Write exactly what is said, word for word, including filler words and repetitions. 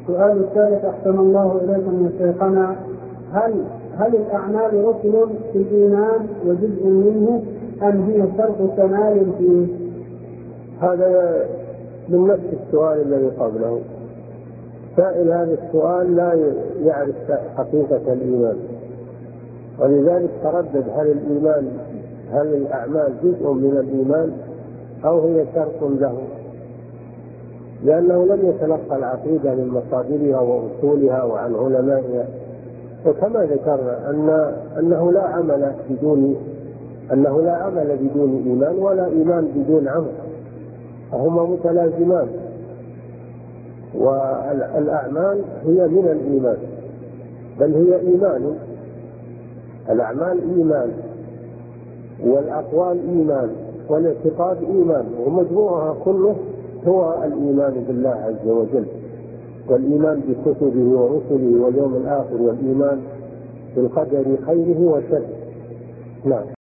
السؤال الثالث أحسن الله إليكم يا شيخنا، هل هل الأعمال ركن في الإيمان وجزء منه أم هي شرط كمال فيه؟ هذا من نفس السؤال الذي قبله. سائل هذا السؤال لا يعرف حقيقة الإيمان، ولذلك تردد هل الإيمان هل الأعمال جزء من الإيمان أو هي شرط له، لأنه لم يتلقى العقيدة من مصادرها وأصولها وعن علمائها. وكما ذكرنا أن أنه لا عمل بدون أنه لا عمل بدون إيمان ولا إيمان بدون عمل، فهما متلازمان، والأعمال هي من الإيمان، بل هي إيمان. الأعمال إيمان، والأقوال إيمان، والاعتقاد إيمان، ومجموعها كله هو الإيمان بالله عز وجل، والإيمان بكتبه ورسله واليوم الآخر، والإيمان بالقدر خيره وشره. نعم.